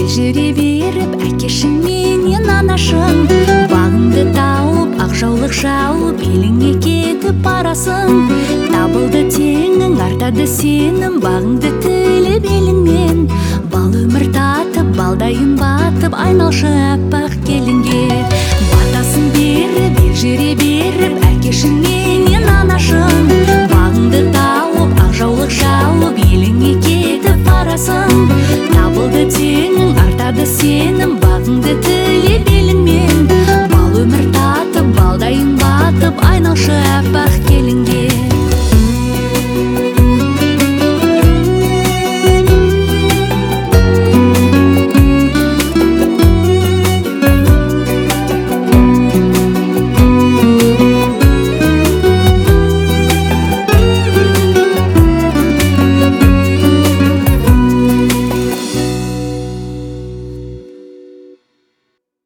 елжіре беріп әкешің менен анашың. Бағыңды тауып ақ жаулық жауып еліңе кетіп барасың. Табылды теңің артады сенің бағыңды тіліп еліңмен. Бал өмір татып балдайын батып айналшы аппақ келінге. Батасын беріп елжіре беріп әкешің менен анашың.